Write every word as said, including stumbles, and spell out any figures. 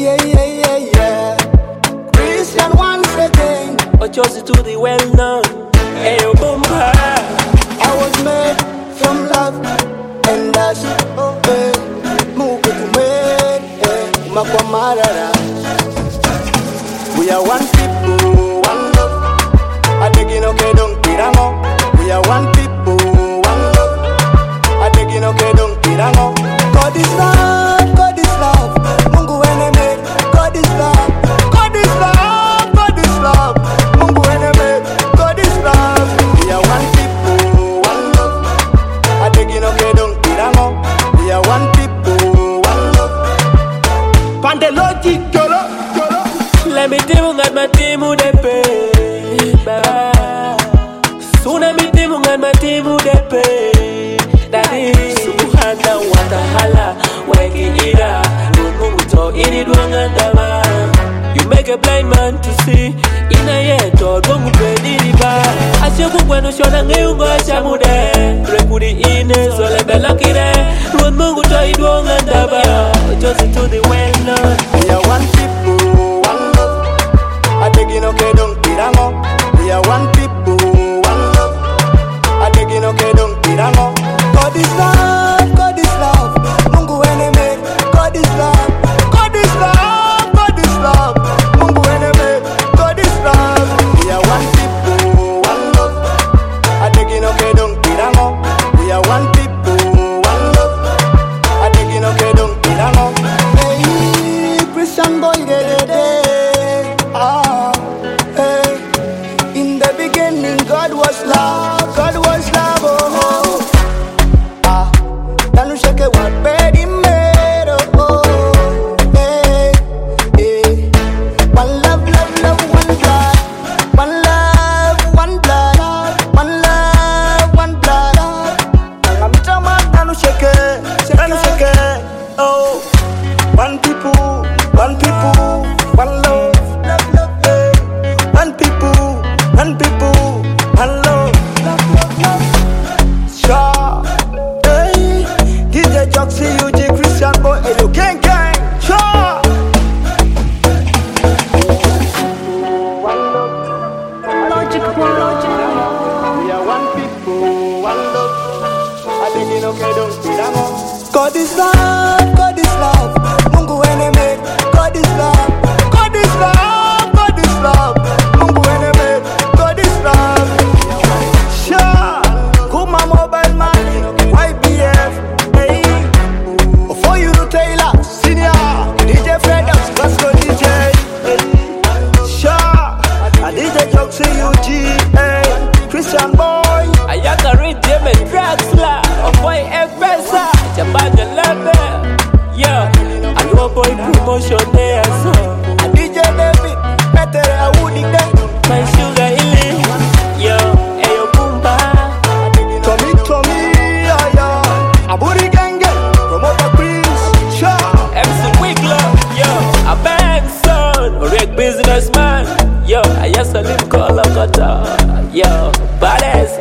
Yeah, yeah, yeah, yeah. Christian once again. Ochozi to the well-known. Ayo Boomba. I was made from love and that's eh. Mungu kumade eh. Umakwa marara. We are one people, one love. Adegino kedong tirango. We are one people, one love. Adegino kedong tirango. God is love, God is love. Mungu eneme, God is love. God is love, God is love. Mungu eneme, God is love. We are one people, one love. Adegino kedong tirango. We are one people, one love. Pandeloji jolo, jolo. Let me tell you my team who they pay. Soon I meet them and my team who they pay. That is Suhanda Watahala. Weki ira Munguto ini duangandama. You make a blind man to see. Ina yeto Gongu pedi ba. Asyoku kwenu shona ngeungo shamude. Rekudi ine Zole bela kire. Ruan Munguto ini duangandama. Just to the well-known. We are one people, one love. Adegino kedong tirango. We are one people, one love. Adegino kedong tirango. God is love, God is love. Mungu eneme, God is love. God is love, God is love. Mungu eneme, God is love. We are one people, one love. Adegino kedong tirango. We are one people, one love. Adegino kedong tirango. Hey, Christian boy, get it. Ah, hey. In the beginning, God was love. God was love. Oh, ah. Danu shake what baby made. Oh, hey, hey. One love, love, love, one blood. One love, one blood. One love, one blood. Angamtama danu shake, danu shake. Oh, one people, one people, one love. Hey. One people, one people, one love. Sure. Hey, D J Joxy, U G Christian boy, hey yo, gang gang. Sure. Logic World. We are one people, one love. Adegino kedong tirango. God is love, God is love. Mungu eneme, God is love. God is love, God is love. Mungu eneme, God is love. Sure. Kuma mobile money, Y B F. Hey. For you to Taylor, senior. D J Fredox, Vasco D J. Hey. Sure. And D J Joxy U G. Hey. Christian boy. Ayaka read them and Draxler. Oh boy, F-Pesa. Jabanga level. Yo, and your boy promotion there, so. And D J David, better I would there. My sugar illy. Yo, Ayo Boomba. Tommy, Tommy, yeah, yeah. Aburi Gange, promoter Prince, Sha. M C Wiggler. Yo, a Benson. Reg businessman. Yo, I just a live call a cutter. Yo, badass.